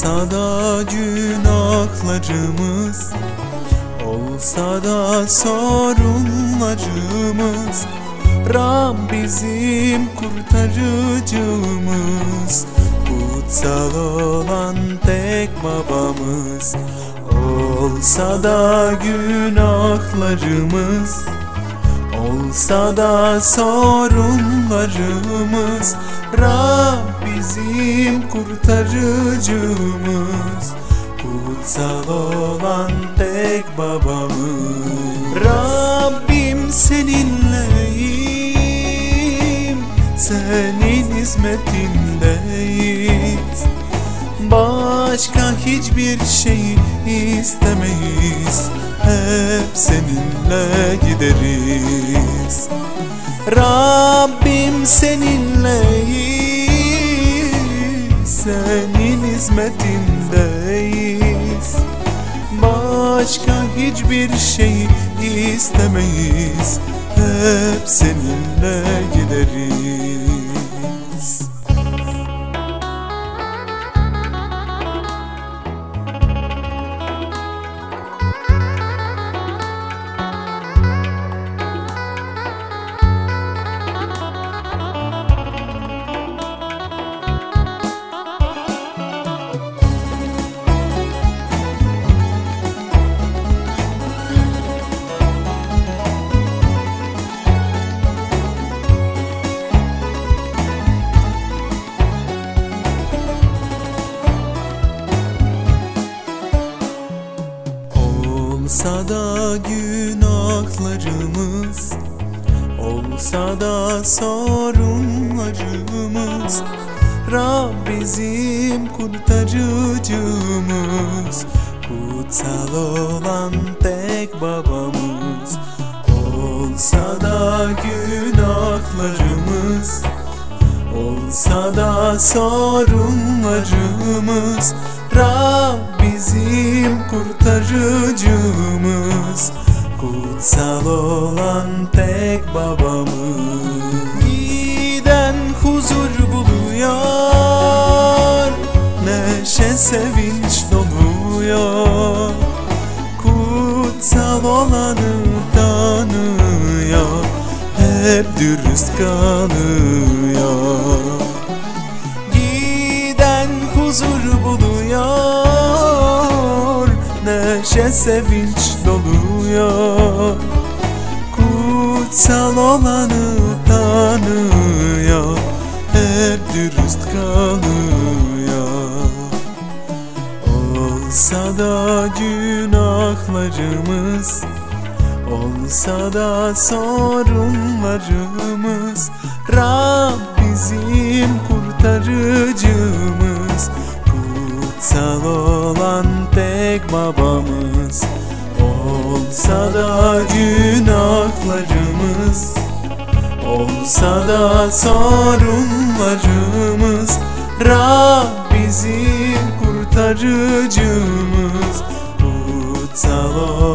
Olsa da günahlarımız, olsa da sorunlarımız, Rab bizim kurtarıcımız, kutsal olan tek babamız. Olsa da günahlarımız, olsa da sorunlarımız, Rab bizim kurtarıcımız, kutsal olan tek babamız. Rabbim seninleyim, senin hizmetindeyiz, başka hiçbir şey istemeyiz, hep seninle gideriz. Rabbim seninleyiz, senin hizmetindeyiz, başka hiçbir şey istemeyiz, hep seninle gideriz. Olsa da günahlarımız, olsa da sorunlarımız, Rab bizim kurtarıcımız, kutsal olan tek babamız. Olsa da günahlarımız, olsa da sorunlarımız, Rab bizim kurtarıcımız, kutsal olan tek babamız. Giden huzur buluyor, neşe sevinç doluyor, kutsal olanı tanıyor, hep dürüst kalıyor. Giden huzur buluyor, neşe sevinç doluyor, kutsal olanı tanıyor, hep dürüst kalıyor. Olsa da günahlarımız, olsa da sorunlarımız, Rab bizim kurtarıcımız, kutsal olan tek babamız. Olsa da günahlarımız, olsa da sorunlarımız, Rab bizim kurtarıcımız, kutsal